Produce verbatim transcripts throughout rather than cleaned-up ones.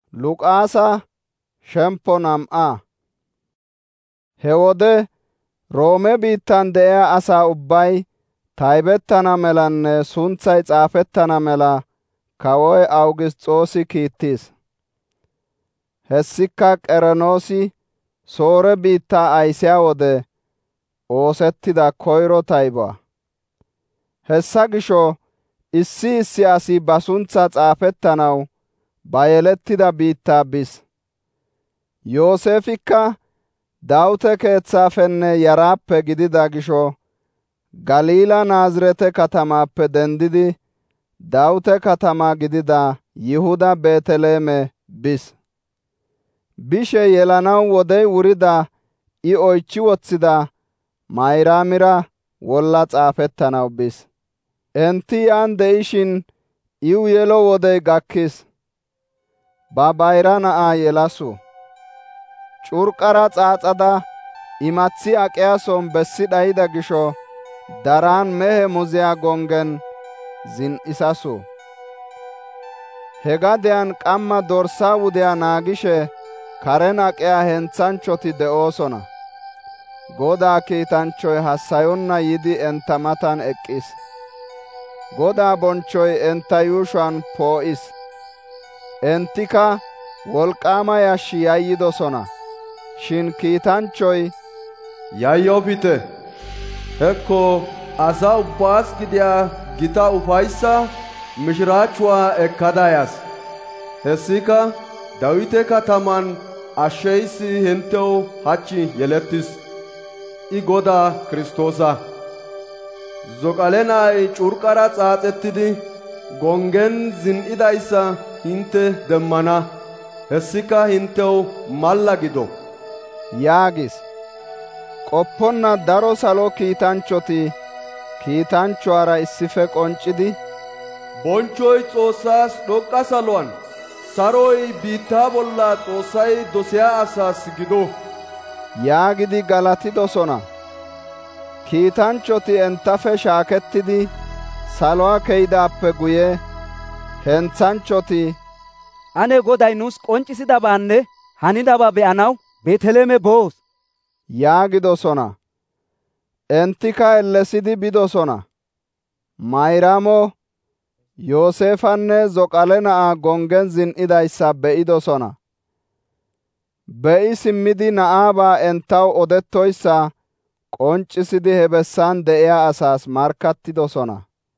Luqaasa shemppo nam'a. He wode Roome biittan de'iya asa ubbay taybettana melanne sunthay xaafettana mela kawoy Awugisxoosi kiittis. Hessika Qerenoosi Soore biittaa aysiya wode oosettida koyro taybuwaa. Hessa gisho issi issi asi ba sunthaa xaafettanaw ba yelettida biittaa bis. Yoosefikka Dawite keethaafenne yaraappe gidida gisho Galiila Naazirete katamaappe dendidi Dawite katama gidida Yihuda Beeteleeme bis. Bishe yelanaw wodey wurida I oychi wothida Mayraamira wolla xaafettanaw bis. Enti yan de'ishin iw yelo wodey gakkis. Ba bayra na'aa yelasu. Curqara xaaxada imathi aqiyason bessi dhayida gisho daran mehe muziya gongen zin'isasu. He gadeyan qamma dorsa wudiya naagishe karen aqiya henthanchoti de'oosona. Godaa kiitanchoy hassayonna yidi enta matan eqqis. Godaa bonchoy enta yuushuwan poo'is. Entika wolqaama yashshi yayyidosona. Shin kiitanchoy, yayyofite! Hekko asa ubbaas gidiya gita ufayssa mishiraachuwaa ekkada yas. Hessika Dawite kataman ashsheyssi hentew hachchi yelettis. I Godaa Kiristoosa. Zoqale na'ay curqara xaaxettidi gongen zin'idayssa hinte demmana. Hessika hintew malla gido yaagis. Qopponna daro salo kiitanchoti kiitanchuwaara issife qoncidi, bonchoy Xoossaas dhoqqa saluwan, saroy biittaa bolla Xoossay dosiya asaas gido yaagidi galatidosona. Kiitanchoti entafe shaakettidi saluwaa keydaappe guye henthanchoti, ane Goday nuus qonccisidabaanne hanidaba be'anaw Beeteleeme boos yaagidosona. Entika ellesidi bidosona. Mayraamo Yoosefanne Zoqale na'a gongen zin'idayssa be'idosona. Be'i simmidi na'aabaa entaw odettoyssa qonccisidi he bessan de'iya asaas markkattidosona.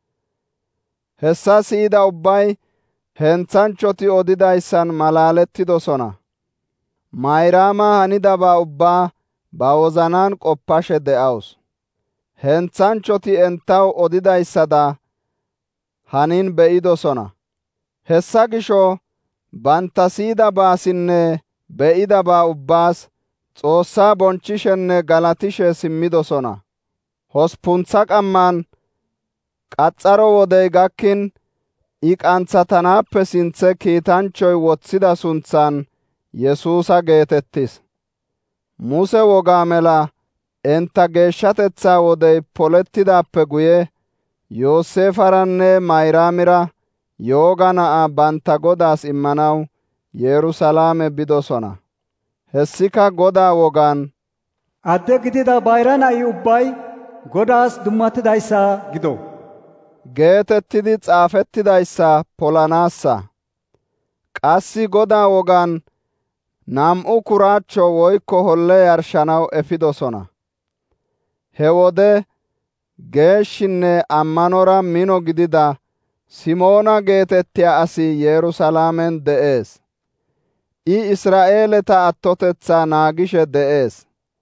Hessa siyida ubbay henthanchoti odidayssan malaalettidosona. Mayraama hanidaba ubbaa ba wozanan qoppashe de'awus. Henthanchoti entaw odidayssada hanin be'idosona. Hessa gisho banta siyidabaasinne be'idabaa ubbaas Xoossaa bonchishenne galatishe simmidosona. Hospuntha qamman qaxxaro wodey gakkin I qanthatanaappe sinthe kiitanchoy wothida sunthan Yesuusa geetettis. Muse wogaa mela enta geeshshatetha wodey polettidaappe guye Yoosefaranne Mayraamira yooga na'a banta Godaas immanaw Yerusalaame bidosona. Hessika Godaa wogaan, adde gidida bayra na'i ubbay Godaas dummatidayssa gido geetettidi xaafettidayssa polanaassa. Qassi Godaa wogaan nam'u kuraachcho woykko holle yarshanaw efidosona. He wode geeshshinne ammanora mino gidida Simoona geetettiya asi Yerusalaamen de'ees. I Israa'eeleta attotetsaa naagishe de'ees.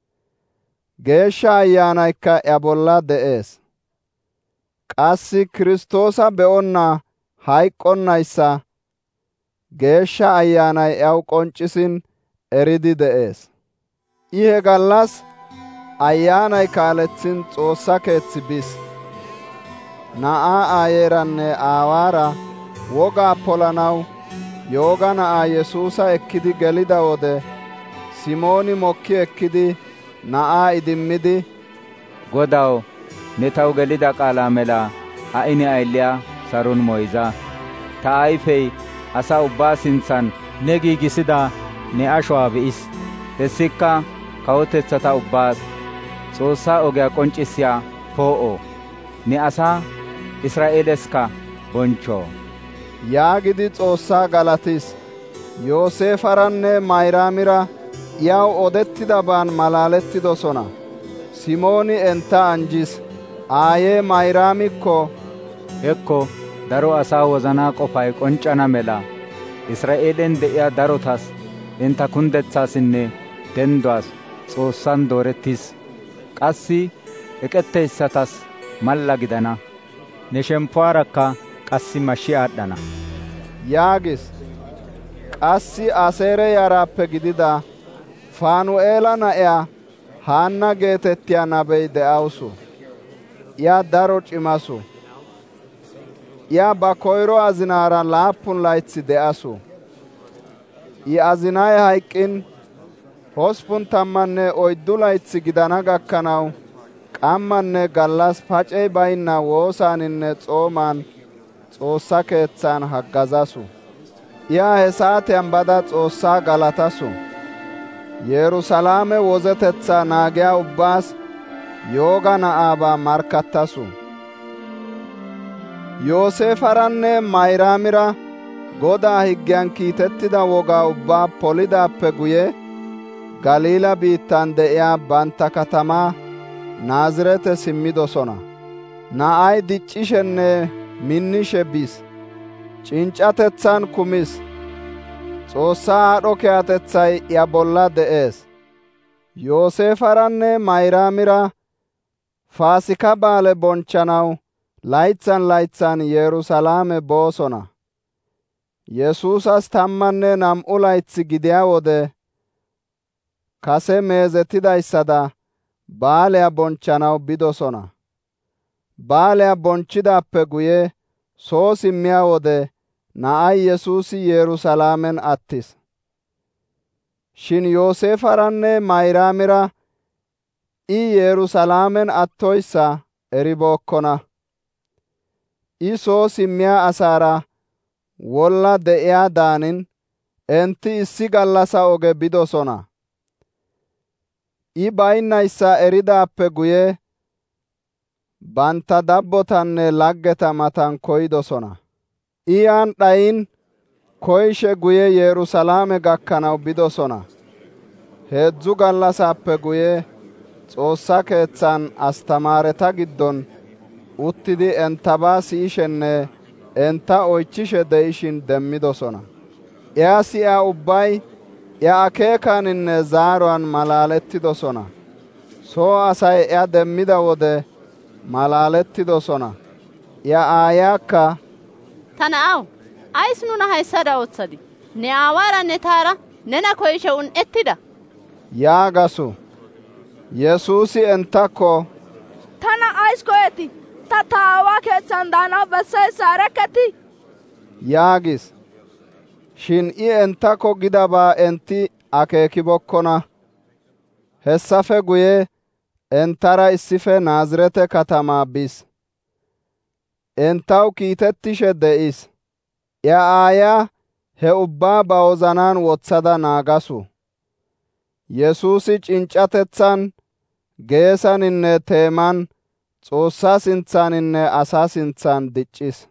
Geeshsha Ayyaanaykka iya bolla de'ees. Qassi Kiristoosa be'onna hayqqonnayssa Geeshsha Ayyaanay iyaw qonccisin eridi de'ees. I he gallas Ayyaanay kaalethin Xoossa keetsi bis. Na'aa aayeeranne aawaara wogaa polanaw yooga na'aa Yesuusa ekkidi gelida wode Simooni mokki ekkidi na'aa idimmidi, Godaw, ne taw gelida qaalaa mela ha'i ne ayiliyaa saron moyza. Ta ayfey asa ubbaa sinthan ne giigissida ne ashuwaa be'is. Hessikka kawotetsata ubbaas Xoossaa ogiyaa qonccisiyaa poo'o, ne asaa Israa'eeleskka bonchcho» yaagidi Xoossaa galatis. Yooseefaranne Mayraamira iyaw odettidaban malaalettidosona. Simooni entta anjis. Aayee Mayraamikko, «Hekko daro asaa wozanaa qofay qonccana mela Israa'eelen de'iyaa darotas entta kundetsaasinne dendduwaas Xoossan doorettis. Qassi eqetteyssatas malla gidana. Ne shemppuwaarakka qassi mashshi aad'd'ana» yaagis. Qassi Aseere yaraappe gidida Faanu'eela na'iyaa Haanna geetettiyaa nabey de'awusu. Iya daro cimasu. Iya ba koyro azinaara laappun laytsi de'asu. I azinay hayqqin hosppun tammanne oyddu laytsi gidana gakkanaw qammanne gallas pacey baynna woosaaninne xoomaan Xoossa keetsan haggazasu. Iya he saatiyan bada Xoossaa galatasu. Yerusalaame wozetetsaa naagiyaa ubbaas yooga na'aabaa markkattasu. Yooseefaranne Mayraamira Godaa higgiyan kiitettida wogaa ubbaa polidaappe guye Galiila biittan de'iyaa bantta katamaa Naazirete simmidosona. Na'ay diccishenne minnishe bis. Cinccatetsan kumis. Xoossaa aadho kehatethay iya bolla de'ees. Yooseefaranne Mayraamira Faasika baale bonchchanaw laytsan laytsan Yerusalaame boosona. Yesuusas tammanne nam"u laytsi gidiyaa wode kase meezetidayssada baaliyaa bonchchanaw bidosona. Baaliyaa bonchchidaappe guye soo simmiyaa wode na'ay Yesuusi Yerusalaamen attis. Shin Yooseefaranne Mayraamira I Yerusalaamen attoyssa eribookkona. I soo simmiyaa asaara wolla de'iyaa daanin enti issi gallasa oge bidosona. I baynnayssa eridaappe guye bantta dabbotanne laggeta matan koydosona. I yaan dhayin koyshe guye Yerusalaame gakkanaw bidosona. Heedzu gallasaappe guye Xoossa keetsan astamaareta giddon uttidi enttabaa siyishenne enta oychishe de'ishin demmidosona. Iya siyaa ubbay iya akeekaninne zaaruwan malaalettidosona. Soo asay iya demmida wode malaalettidosona. Iya aayaakka, «Ta na'aw, ays nuna hayssada ooththadi? Ne aawaara ne taara nena koyshe un"ettida» yaagasu. Yesuusi enttakko, «Tana ays koyetti? Ta ta aawaa keetsan daanaw bessayssa erekketii?» yaagis. Shin I enttakko gidabaa enti akeekibokkona. Hessafe guye entara issife Naazirete katamaa bis. Entaw kiitettishe de'is. Iya aayaa he ubbaa ba wozanan wotsada naagasu. Yesuusi cinccatetsan, geesaninne teeman Xoossaa sinthaninne asaa sinthan diccis.